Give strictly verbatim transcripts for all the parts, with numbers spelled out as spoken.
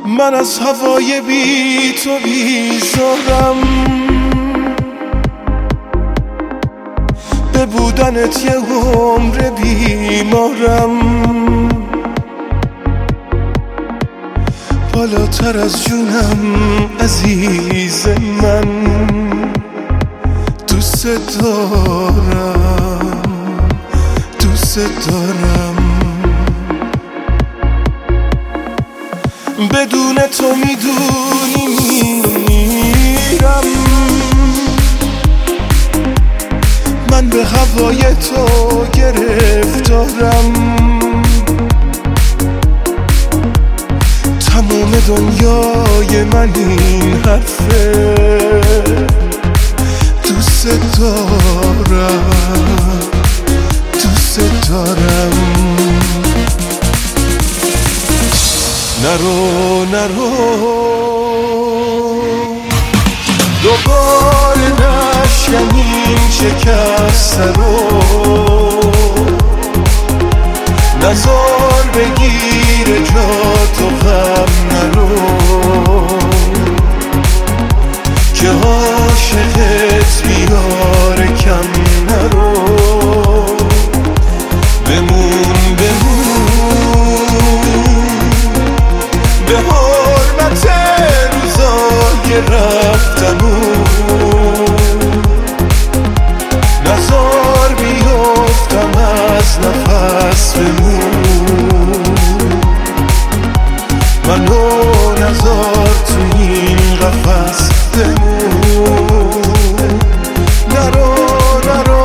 من از هوای بی تو بیزارم، به بودنت یه عمر بیمارم، بالاتر از جونم عزیز من، دوست دارم دوست دارم. بدون تو میدونی میرم، من به هوای تو گرفتارم، تمام دنیای من این حرفه، دوست دارم دوست دارم. نرو نرو دوباره نشکنیم شکست رو، نزار بگیر جا تو غم نرو، که عاشقت بیاره کم نرو، بمون بمون به حرمت روزای رفتمون، نزار بیفتم از نفس بمون، منو نزار تو این قفس بمون. نرو نرو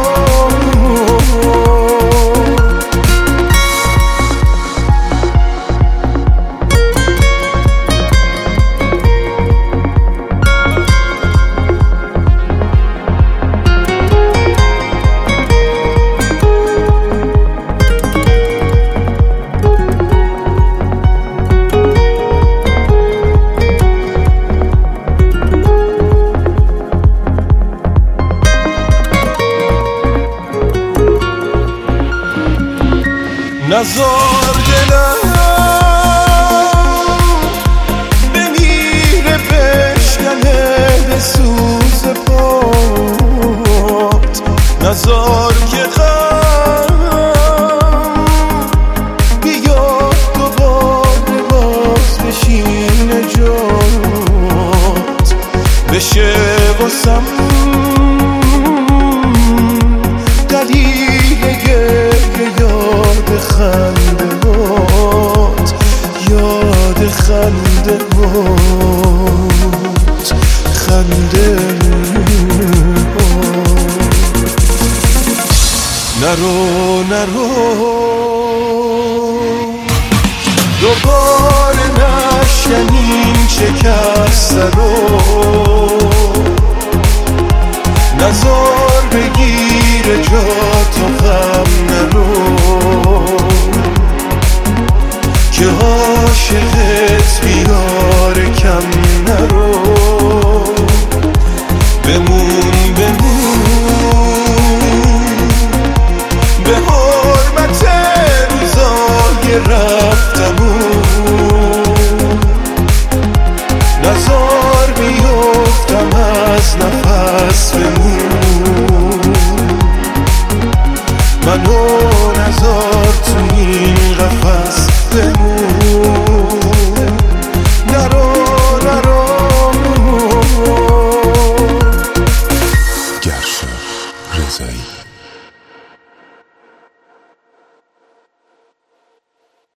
نزار دلم بمیره بشکنه به سوز پات، نزار که غم بیاد دوباره باز بشینه جات، بشه واسم دلیل گریه یاد خنده هات، یاد خنده هات خنده هات. نرو نرو دوباره نشکنیم شکست رو، نزار بگیر جا تو غم نرو، که عاشق